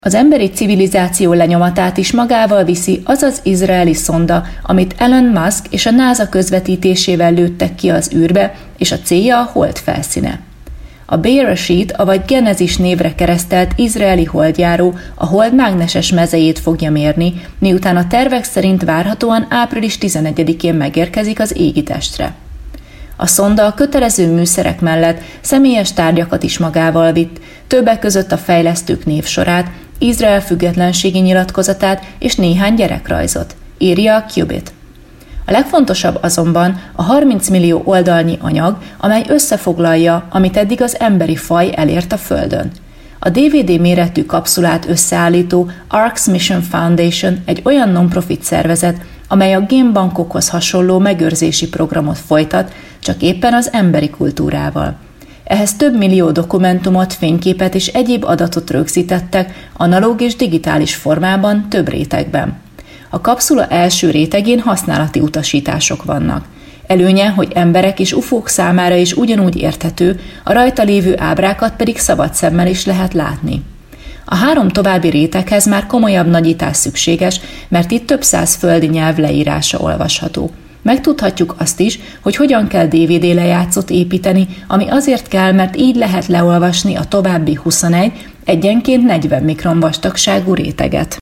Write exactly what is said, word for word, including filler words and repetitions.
Az emberi civilizáció lenyomatát is magával viszi az az izraeli szonda, amit Elon Musk és a NASA közvetítésével lőttek ki az űrbe, és a célja a hold felszíne. A Beresheet, avagy Genezis névre keresztelt izraeli holdjáró a hold mágneses mezejét fogja mérni, miután a tervek szerint várhatóan április tizenegyedikén megérkezik az égitestre. A szonda a kötelező műszerek mellett személyes tárgyakat is magával vitt, többek között a fejlesztők névsorát, Izrael függetlenségi nyilatkozatát és néhány gyerekrajzot, írja a Qubit. A legfontosabb azonban a harminc millió oldalnyi anyag, amely összefoglalja, amit eddig az emberi faj elért a Földön. A dé vé dé méretű kapszulát összeállító Arcs Mission Foundation egy olyan non-profit szervezet, amely a génbankokhoz hasonló megőrzési programot folytat, csak éppen az emberi kultúrával. Ehhez több millió dokumentumot, fényképet és egyéb adatot rögzítettek analóg és digitális formában több rétegben. A kapszula első rétegén használati utasítások vannak. Előnye, hogy emberek és ufók számára is ugyanúgy érthető, a rajta lévő ábrákat pedig szabad szemmel is lehet látni. A három további réteghez már komolyabb nagyítás szükséges, mert itt több száz földi nyelv leírása olvasható. Megtudhatjuk azt is, hogy hogyan kell dé vé dé lejátszót építeni, ami azért kell, mert így lehet leolvasni a további huszonegy, egyenként negyven mikron vastagságú réteget.